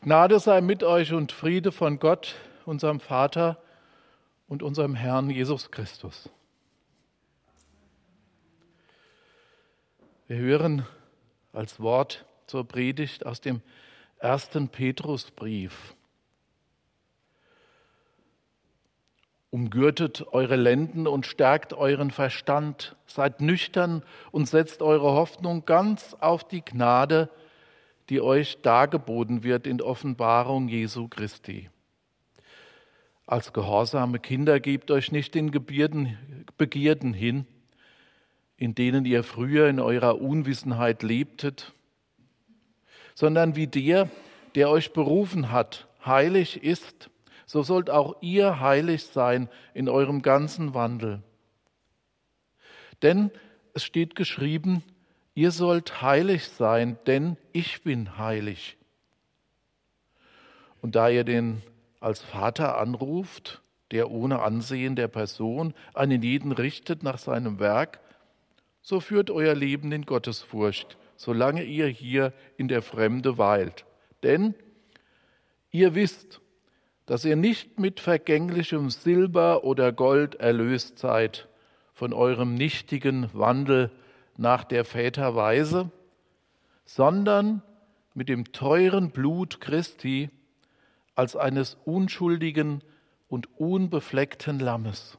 Gnade sei mit euch und Friede von Gott, unserem Vater und unserem Herrn Jesus Christus. Wir hören als Wort zur Predigt aus dem 1. Petrusbrief. Umgürtet eure Lenden und stärkt euren Verstand, seid nüchtern und setzt eure Hoffnung ganz auf die Gnade, die euch dargeboten wird in Offenbarung Jesu Christi. Als gehorsame Kinder gebt euch nicht den Begierden hin, in denen ihr früher in eurer Unwissenheit lebtet, sondern wie der euch berufen hat, heilig ist, so sollt auch ihr heilig sein in eurem ganzen Wandel. Denn es steht geschrieben, ihr sollt heilig sein, denn ich bin heilig. Und da ihr den als Vater anruft, der ohne Ansehen der Person einen jeden richtet nach seinem Werk, so führt euer Leben in Gottesfurcht, solange ihr hier in der Fremde weilt. Denn ihr wisst, dass ihr nicht mit vergänglichem Silber oder Gold erlöst seid von eurem nichtigen Wandel nach der Väter Weise, sondern mit dem teuren Blut Christi als eines unschuldigen und unbefleckten Lammes.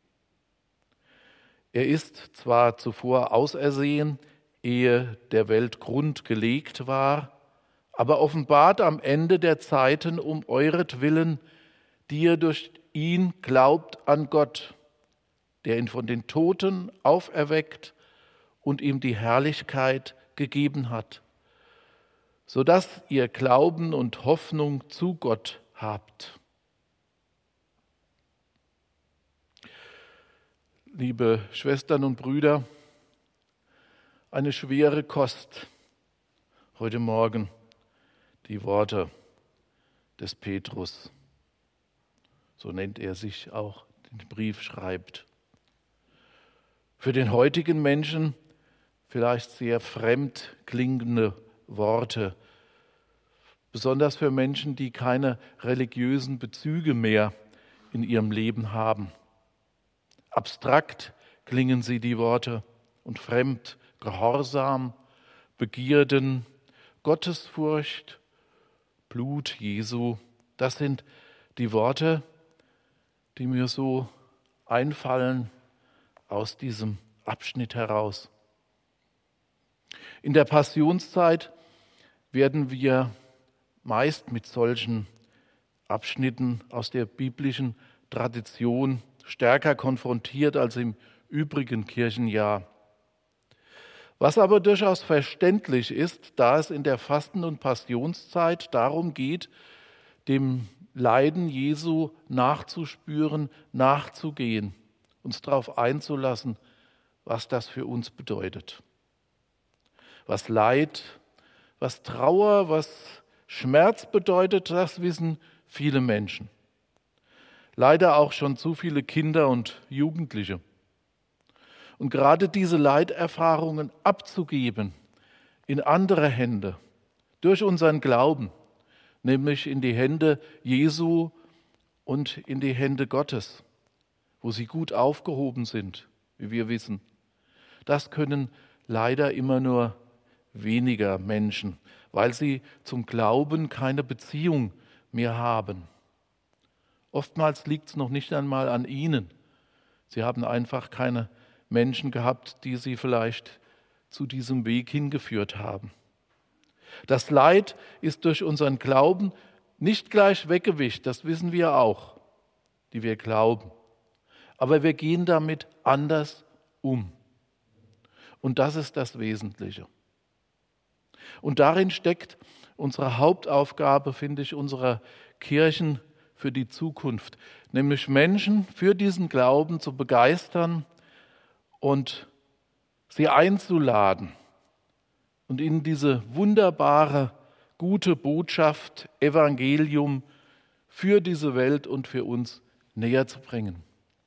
Er ist zwar zuvor ausersehen, ehe der Welt Grund gelegt war, aber offenbart am Ende der Zeiten um euretwillen, die ihr durch ihn glaubt an Gott, der ihn von den Toten auferweckt und ihm die Herrlichkeit gegeben hat, sodass ihr Glauben und Hoffnung zu Gott habt. Liebe Schwestern und Brüder, eine schwere Kost heute Morgen, die Worte des Petrus, so nennt er sich auch, den Brief schreibt. Für den heutigen Menschen vielleicht sehr fremd klingende Worte, besonders für Menschen, die keine religiösen Bezüge mehr in ihrem Leben haben. Abstrakt klingen sie, die Worte, und fremd, Gehorsam, Begierden, Gottesfurcht, Blut Jesu. Das sind die Worte, die mir so einfallen aus diesem Abschnitt heraus. In der Passionszeit werden wir meist mit solchen Abschnitten aus der biblischen Tradition stärker konfrontiert als im übrigen Kirchenjahr. Was aber durchaus verständlich ist, da es in der Fasten- und Passionszeit darum geht, dem Leiden Jesu nachzuspüren, nachzugehen, uns darauf einzulassen, was das für uns bedeutet. Was Leid, was Trauer, was Schmerz bedeutet, das wissen viele Menschen. Leider auch schon zu viele Kinder und Jugendliche. Und gerade diese Leiterfahrungen abzugeben in andere Hände, durch unseren Glauben, nämlich in die Hände Jesu und in die Hände Gottes, wo sie gut aufgehoben sind, wie wir wissen, das können leider immer nur weniger Menschen, weil sie zum Glauben keine Beziehung mehr haben. Oftmals liegt es noch nicht einmal an ihnen. Sie haben einfach keine Menschen gehabt, die sie vielleicht zu diesem Weg hingeführt haben. Das Leid ist durch unseren Glauben nicht gleich weggewischt, das wissen wir auch, die wir glauben. Aber wir gehen damit anders um. Und das ist das Wesentliche. Und darin steckt unsere Hauptaufgabe, finde ich, unserer Kirchen für die Zukunft, nämlich Menschen für diesen Glauben zu begeistern und sie einzuladen und ihnen diese wunderbare, gute Botschaft, Evangelium für diese Welt und für uns näher zu bringen.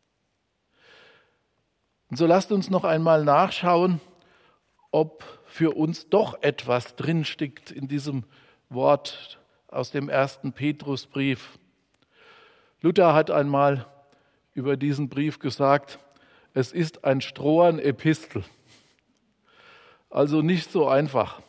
Und so lasst uns noch einmal nachschauen, ob für uns doch etwas drinsteckt in diesem Wort aus dem 1. Petrusbrief. Luther hat einmal über diesen Brief gesagt, es ist ein Strohan-Epistel. Also nicht so einfach.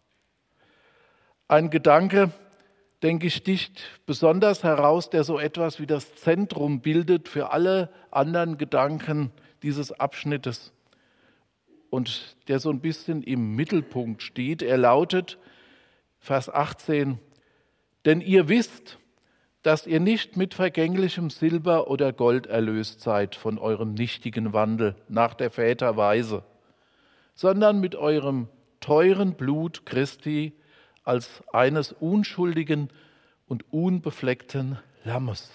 Ein Gedanke, denke ich, sticht besonders heraus, der so etwas wie das Zentrum bildet für alle anderen Gedanken dieses Abschnittes und der so ein bisschen im Mittelpunkt steht. Er lautet, Vers 18, denn ihr wisst, dass ihr nicht mit vergänglichem Silber oder Gold erlöst seid von eurem nichtigen Wandel nach der Väter Weise, sondern mit eurem teuren Blut Christi als eines unschuldigen und unbefleckten Lammes.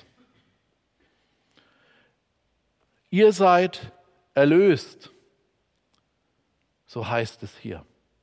Ihr seid erlöst, so heißt es hier.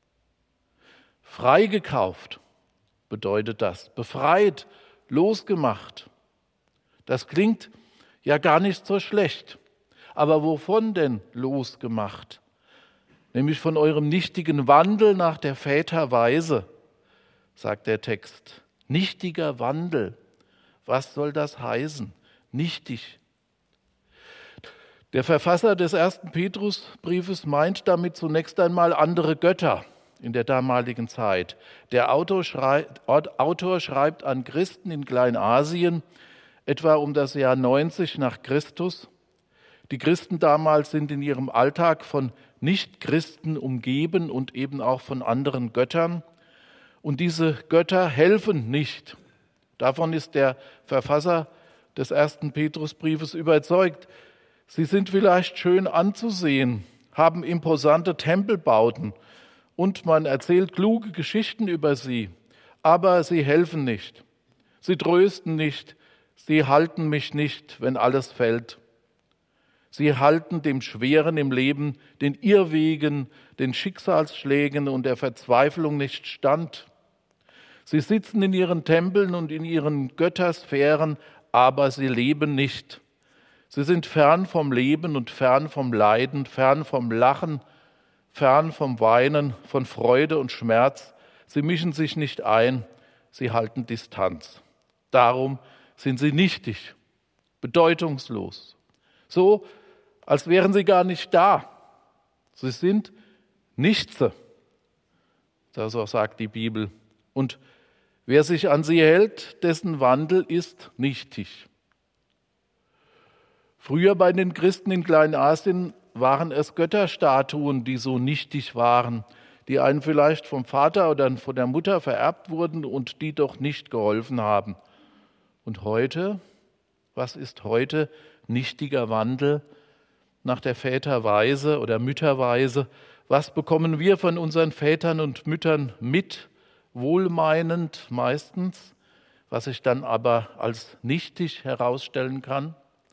Freigekauft bedeutet das, befreit, losgemacht. Das klingt ja gar nicht so schlecht. Aber wovon denn losgemacht? Nämlich von eurem nichtigen Wandel nach der Väter Weise, sagt der Text. Nichtiger Wandel. Was soll das heißen? Nichtig. Der Verfasser des 1. Petrusbriefes meint damit zunächst einmal andere Götter in der damaligen Zeit. Der Autor schreibt an Christen in Kleinasien, etwa um das Jahr 90 nach Christus. Die Christen damals sind in ihrem Alltag von Nichtchristen umgeben und eben auch von anderen Göttern. Und diese Götter helfen nicht. Davon ist der Verfasser des 1. Petrusbriefes überzeugt. Sie sind vielleicht schön anzusehen, haben imposante Tempelbauten und man erzählt kluge Geschichten über sie, aber sie helfen nicht. Sie trösten nicht, sie halten mich nicht, wenn alles fällt. Sie halten dem Schweren im Leben, den Irrwegen, den Schicksalsschlägen und der Verzweiflung nicht stand. Sie sitzen in ihren Tempeln und in ihren Göttersphären, aber sie leben nicht. Sie sind fern vom Leben und fern vom Leiden, fern vom Lachen, fern vom Weinen, von Freude und Schmerz. Sie mischen sich nicht ein, sie halten Distanz. Darum sind sie nichtig, bedeutungslos. So, als wären sie gar nicht da. Sie sind Nichtse. Das auch sagt die Bibel. Und wer sich an sie hält, dessen Wandel ist nichtig. Früher bei den Christen in Kleinasien waren es Götterstatuen, die so nichtig waren, die einem vielleicht vom Vater oder von der Mutter vererbt wurden und die doch nicht geholfen haben. Und heute, was ist heute nichtiger Wandel nach der Väterweise oder Mütterweise? Was bekommen wir von unseren Vätern und Müttern mit, wohlmeinend meistens, was sich dann aber als nichtig herausstellen kann?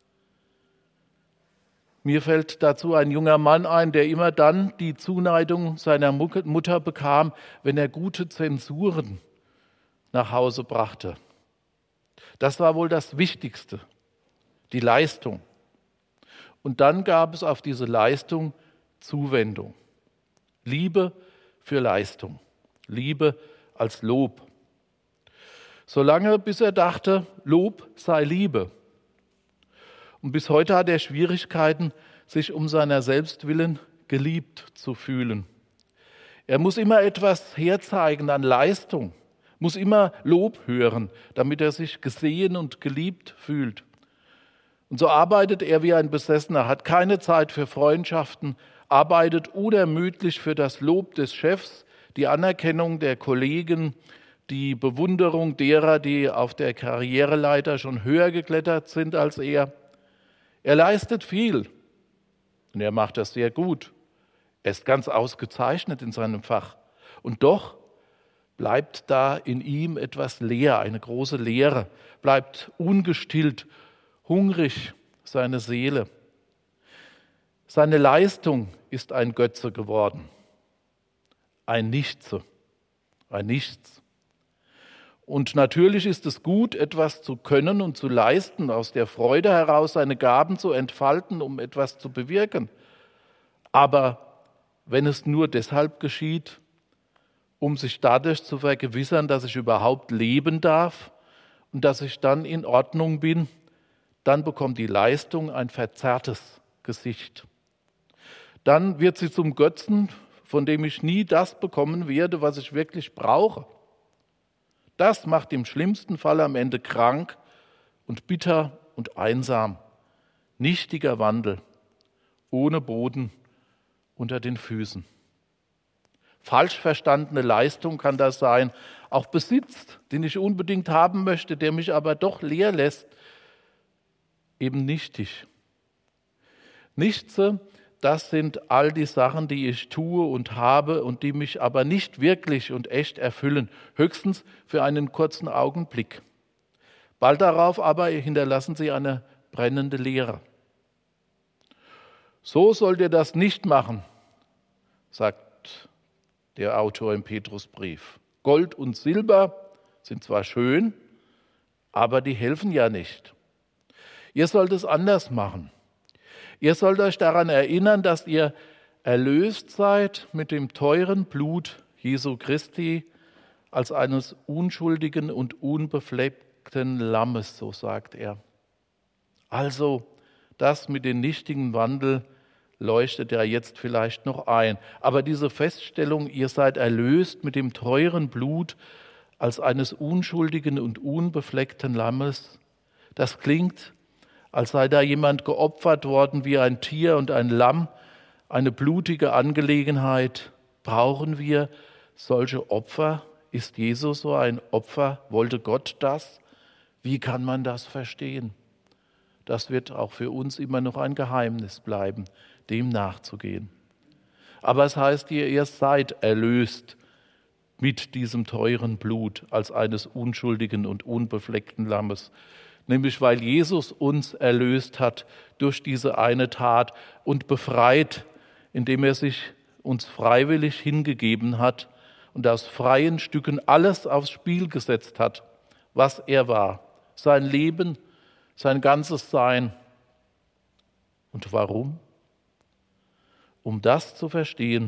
Mir fällt dazu ein junger Mann ein, der immer dann die Zuneigung seiner Mutter bekam, wenn er gute Zensuren nach Hause brachte. Das war wohl das Wichtigste, die Leistung. Und dann gab es auf diese Leistung Zuwendung. Liebe für Leistung, Liebe als Lob. Solange bis er dachte, Lob sei Liebe. Und bis heute hat er Schwierigkeiten, sich um seiner selbst willen geliebt zu fühlen. Er muss immer etwas herzeigen an Leistung, muss immer Lob hören, damit er sich gesehen und geliebt fühlt. Und so arbeitet er wie ein Besessener, hat keine Zeit für Freundschaften, arbeitet unermüdlich für das Lob des Chefs, die Anerkennung der Kollegen, die Bewunderung derer, die auf der Karriereleiter schon höher geklettert sind als er. Er leistet viel und er macht das sehr gut. Er ist ganz ausgezeichnet in seinem Fach. Und doch bleibt da in ihm etwas leer, eine große Leere, bleibt ungestillt, hungrig seine Seele. Seine Leistung ist ein Götze geworden, ein Nichtse, ein Nichts. Und natürlich ist es gut, etwas zu können und zu leisten, aus der Freude heraus seine Gaben zu entfalten, um etwas zu bewirken. Aber wenn es nur deshalb geschieht, um sich dadurch zu vergewissern, dass ich überhaupt leben darf und dass ich dann in Ordnung bin, dann bekommt die Leistung ein verzerrtes Gesicht. Dann wird sie zum Götzen, von dem ich nie das bekommen werde, was ich wirklich brauche. Das macht im schlimmsten Fall am Ende krank und bitter und einsam. Nichtiger Wandel, ohne Boden unter den Füßen. Falsch verstandene Leistung kann das sein. Auch Besitz, den ich unbedingt haben möchte, der mich aber doch leer lässt, eben nichtig. Nichtse, das sind all die Sachen, die ich tue und habe und die mich aber nicht wirklich und echt erfüllen, höchstens für einen kurzen Augenblick. Bald darauf aber hinterlassen sie eine brennende Leere. So sollt ihr das nicht machen, sagt der Autor im Petrusbrief. Gold und Silber sind zwar schön, aber die helfen ja nicht. Ihr sollt es anders machen. Ihr sollt euch daran erinnern, dass ihr erlöst seid mit dem teuren Blut Jesu Christi als eines unschuldigen und unbefleckten Lammes, so sagt er. Also, das mit dem nichtigen Wandel leuchtet ja jetzt vielleicht noch ein. Aber diese Feststellung, ihr seid erlöst mit dem teuren Blut als eines unschuldigen und unbefleckten Lammes, das klingt, als sei da jemand geopfert worden wie ein Tier und ein Lamm, eine blutige Angelegenheit. Brauchen wir solche Opfer? Ist Jesus so ein Opfer? Wollte Gott das? Wie kann man das verstehen? Das wird auch für uns immer noch ein Geheimnis bleiben, dem nachzugehen. Aber es heißt hier, ihr seid erlöst mit diesem teuren Blut als eines unschuldigen und unbefleckten Lammes. Nämlich weil Jesus uns erlöst hat durch diese eine Tat und befreit, indem er sich uns freiwillig hingegeben hat und aus freien Stücken alles aufs Spiel gesetzt hat, was er war, sein Leben, sein ganzes Sein. Und warum? Um das zu verstehen,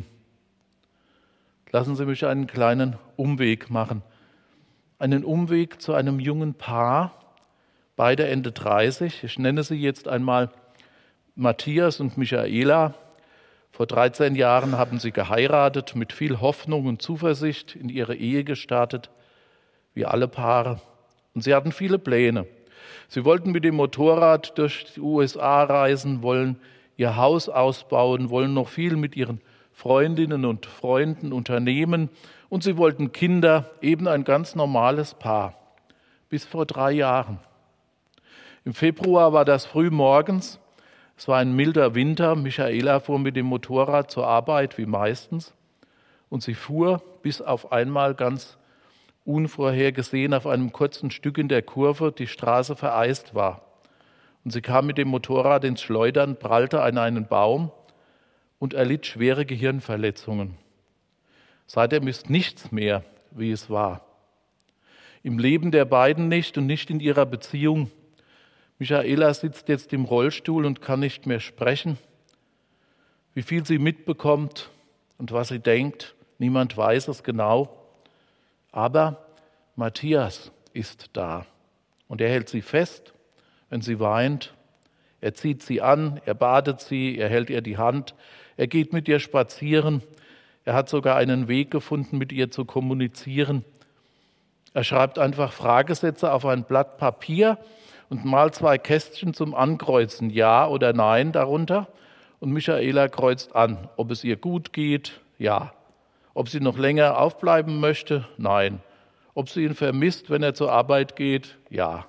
lassen Sie mich einen kleinen Umweg machen. Einen Umweg zu einem jungen Paar, beide Ende 30. Ich nenne sie jetzt einmal Matthias und Michaela. Vor 13 Jahren haben sie geheiratet, mit viel Hoffnung und Zuversicht in ihre Ehe gestartet, wie alle Paare. Und sie hatten viele Pläne. Sie wollten mit dem Motorrad durch die USA reisen, wollen ihr Haus ausbauen, wollen noch viel mit ihren Freundinnen und Freunden unternehmen und sie wollten Kinder, eben ein ganz normales Paar. Bis vor 3 Jahren. Im Februar war das früh morgens. Es war ein milder Winter. Michaela fuhr mit dem Motorrad zur Arbeit, wie meistens. Und sie fuhr, bis auf einmal ganz unvorhergesehen auf einem kurzen Stück in der Kurve die Straße vereist war. Und sie kam mit dem Motorrad ins Schleudern, prallte an einen Baum und erlitt schwere Gehirnverletzungen. Seitdem ist nichts mehr, wie es war. Im Leben der beiden nicht und nicht in ihrer Beziehung. Michaela sitzt jetzt im Rollstuhl und kann nicht mehr sprechen. Wie viel sie mitbekommt und was sie denkt, niemand weiß es genau. Aber Matthias ist da und er hält sie fest, wenn sie weint. Er zieht sie an, er badet sie, er hält ihr die Hand, er geht mit ihr spazieren. Er hat sogar einen Weg gefunden, mit ihr zu kommunizieren. Er schreibt einfach Fragesätze auf ein Blatt Papier und malt 2 Kästchen zum Ankreuzen, Ja oder Nein darunter. Und Michaela kreuzt an, ob es ihr gut geht, ja. Ob sie noch länger aufbleiben möchte, nein. Ob sie ihn vermisst, wenn er zur Arbeit geht, ja.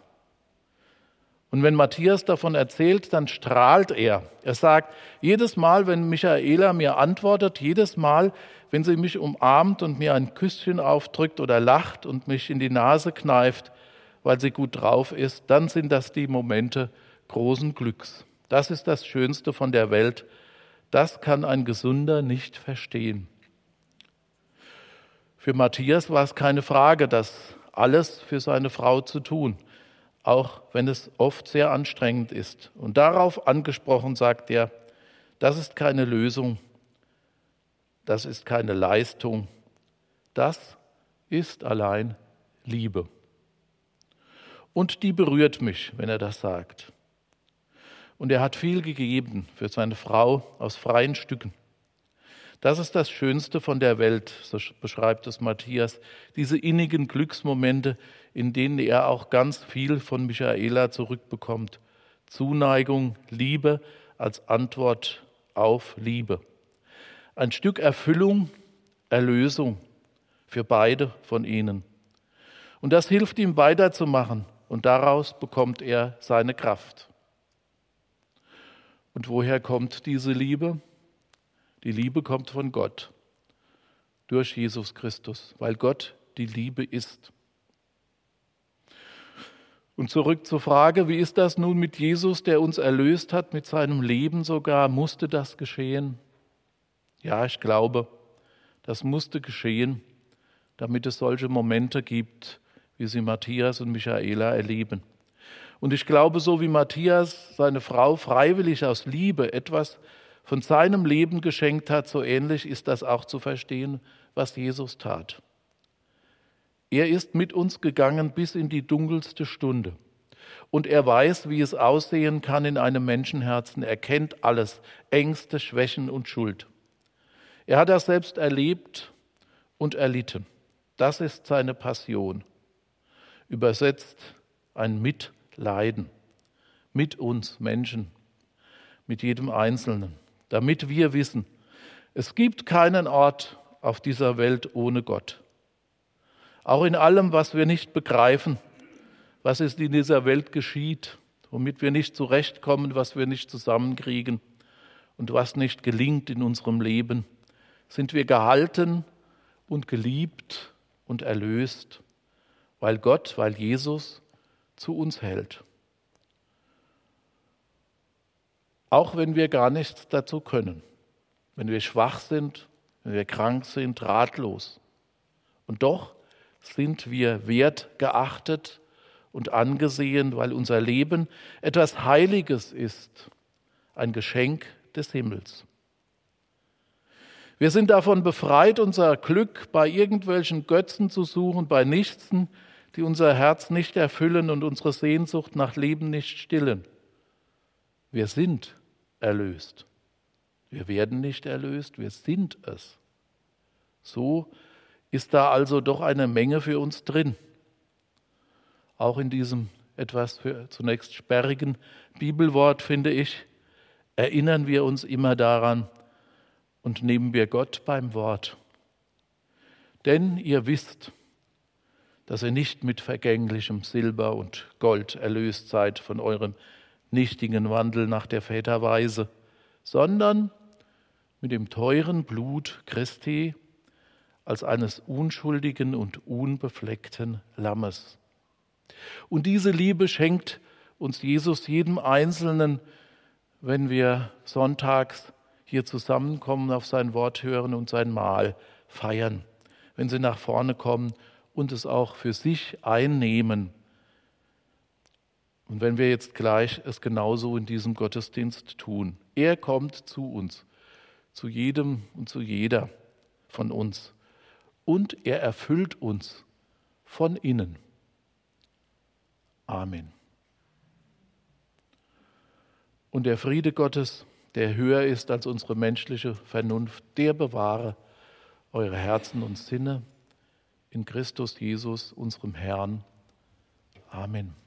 Und wenn Matthias davon erzählt, dann strahlt er. Er sagt, jedes Mal, wenn Michaela mir antwortet, jedes Mal, wenn sie mich umarmt und mir ein Küsschen aufdrückt oder lacht und mich in die Nase kneift, weil sie gut drauf ist, dann sind das die Momente großen Glücks. Das ist das Schönste von der Welt. Das kann ein Gesunder nicht verstehen. Für Matthias war es keine Frage, das alles für seine Frau zu tun, auch wenn es oft sehr anstrengend ist. Und darauf angesprochen sagt er, das ist keine Lösung, das ist keine Leistung, Das ist allein Liebe. Und die berührt mich, wenn er das sagt. Und er hat viel gegeben für seine Frau aus freien Stücken. Das ist das Schönste von der Welt, so beschreibt es Matthias, diese innigen Glücksmomente, in denen er auch ganz viel von Michaela zurückbekommt. Zuneigung, Liebe als Antwort auf Liebe. Ein Stück Erfüllung, Erlösung für beide von ihnen. Und das hilft ihm weiterzumachen und daraus bekommt er seine Kraft. Und woher kommt diese Liebe? Die Liebe kommt von Gott, durch Jesus Christus, weil Gott die Liebe ist. Und zurück zur Frage, wie ist das nun mit Jesus, der uns erlöst hat, mit seinem Leben sogar? Musste das geschehen? Ja, ich glaube, das musste geschehen, damit es solche Momente gibt, wie sie Matthias und Michaela erleben. Und ich glaube, so wie Matthias seine Frau freiwillig aus Liebe etwas von seinem Leben geschenkt hat, so ähnlich ist das auch zu verstehen, was Jesus tat. Er ist mit uns gegangen bis in die dunkelste Stunde. Und er weiß, wie es aussehen kann in einem Menschenherzen. Er kennt alles, Ängste, Schwächen und Schuld. Er hat das selbst erlebt und erlitten. Das ist seine Passion. Übersetzt ein Mitleiden mit uns Menschen, mit jedem Einzelnen, damit wir wissen, es gibt keinen Ort auf dieser Welt ohne Gott. Auch in allem, was wir nicht begreifen, was ist in dieser Welt geschieht, womit wir nicht zurechtkommen, was wir nicht zusammenkriegen und was nicht gelingt in unserem Leben, sind wir gehalten und geliebt und erlöst, weil Gott, weil Jesus zu uns hält. Auch wenn wir gar nichts dazu können, wenn wir schwach sind, wenn wir krank sind, ratlos. Und doch sind wir wertgeachtet und angesehen, weil unser Leben etwas Heiliges ist, ein Geschenk des Himmels. Wir sind davon befreit, unser Glück bei irgendwelchen Götzen zu suchen, bei Nichten, die unser Herz nicht erfüllen und unsere Sehnsucht nach Leben nicht stillen. Wir sind erlöst. Wir werden nicht erlöst, wir sind es. So ist da also doch eine Menge für uns drin. Auch in diesem etwas zunächst sperrigen Bibelwort, finde ich, erinnern wir uns immer daran und nehmen wir Gott beim Wort. Denn ihr wisst, dass ihr nicht mit vergänglichem Silber und Gold erlöst seid von eurem nichtigen Wandel nach der Väterweise, sondern mit dem teuren Blut Christi als eines unschuldigen und unbefleckten Lammes. Und diese Liebe schenkt uns Jesus jedem Einzelnen, wenn wir sonntags hier zusammenkommen, auf sein Wort hören und sein Mahl feiern, wenn sie nach vorne kommen und es auch für sich einnehmen. Und wenn wir jetzt gleich es genauso in diesem Gottesdienst tun. Er kommt zu uns, zu jedem und zu jeder von uns. Und er erfüllt uns von innen. Amen. Und der Friede Gottes, der höher ist als unsere menschliche Vernunft, der bewahre eure Herzen und Sinne in Christus Jesus, unserem Herrn. Amen.